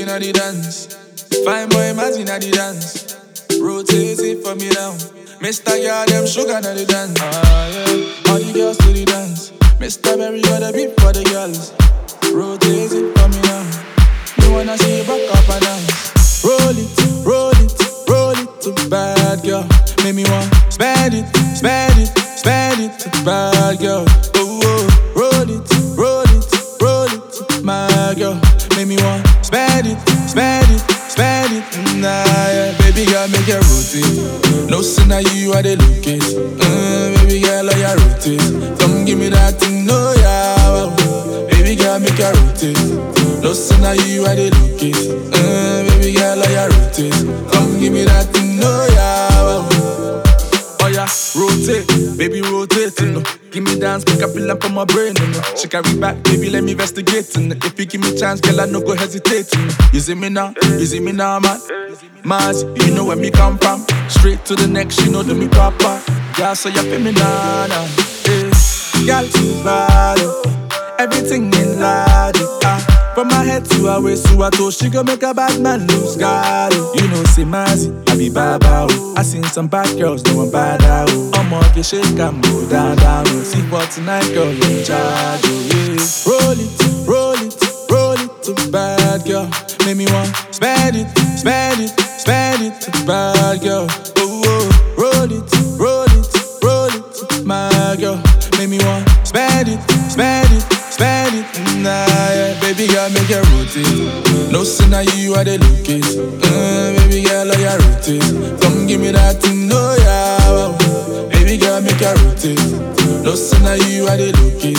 inna the dance. Fine boy, Maz inna the dance. Rotate it for me now. Mr. Girl, them sugar inna the dance. Yeah. All the girls to the dance. Mr. Berry got a beat for the girls. Rotate it for me now. You wanna see you back up and dance. Roll it, roll it, roll it to bad girl. Make me want spend it, spend it, spend it to bad girl. Oh, oh. Roll it, roll it, roll it to my girl. Make me want spend it, spend it, spend it. Nah, yeah. Baby girl, make it rotate. No sin of you are the locate. Baby girl, I rotate. Come give me that thing, no yeah. Baby girl, make it rotate. No sin of you are the locate. Baby girl, I rotate. Come give me that thing, no yeah. Oh yeah, rotate, baby rotate, you know. Give me dance, make a feel up on my brain, you know. She carry back, baby, let me investigate, you know. If you give me chance, girl, I no go hesitate, you know. You see me now, man. Maz, you know where me come from. Straight to the next, you know do me proper. Girl, so you feel me now, hey. Girl, too bad, everything in lady, From my head to her waist to her toe, she gon' make a bad man lose God. You know, say Mazzy, I be baba. I seen some bad girls, no one bad out. I'm on get shake and go down. See for tonight, girl, you in charge, yeah. Roll it, roll it, roll it to bad girl. Make me want spend it, spend it, spend it to bad girl. Oh, oh. Roll it, roll it, roll it to my girl. Make me want spend it, spend it, spend it. Nah, yeah. Baby girl, make it rotate. No sin of you are the locate. Baby girl, I rotate. Come give me that thing, no yeah. Baby girl, make it rotate. No sin of you are the locate.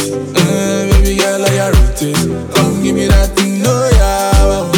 Baby girl, I rotate. Come give me that thing, no yeah.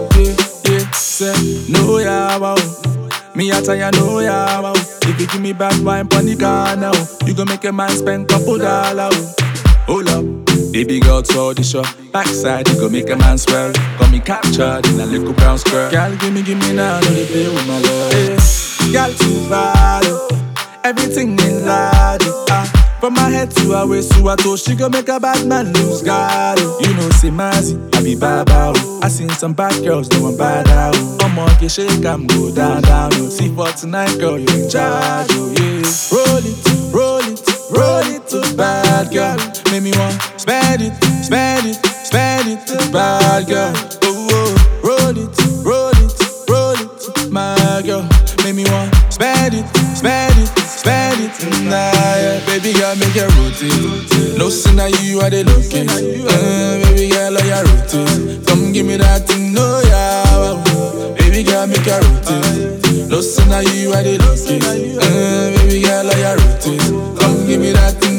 Yeah. Say no yeah. Me I tell you no yeah. If you give me bad wine pon the corner, you gon' make a man spend couple dollars. Hold up, baby girl, throw the show. Backside, you gon' make a man swell. Got me captured in a little brown skirt. Girl, give me now, no they play with my love. Hey, girl, too bad, everything in lady, From my head to her waist to her toe, she gon' make a bad man lose God. You know, say Mazzy, I be baba. I seen some bad girls, no one bad out. I'm on get shake, I'm go down. See for tonight, girl, you in charge, yeah. Roll it, roll it, roll it to bad girl. Make me want spend it, spend it, spend it to bad girl. Oh, oh. Roll it, roll it, roll it to my girl. Make me want spend it, spend it, spend it. Nah, yeah. Baby girl, make it rotate. No sin of you are the locate. Baby girl, I rotate. Come give me that thing, no yeah. Baby girl, make it rotate. No sin of you are the locate. Baby girl, I rotate. Come give me that thing.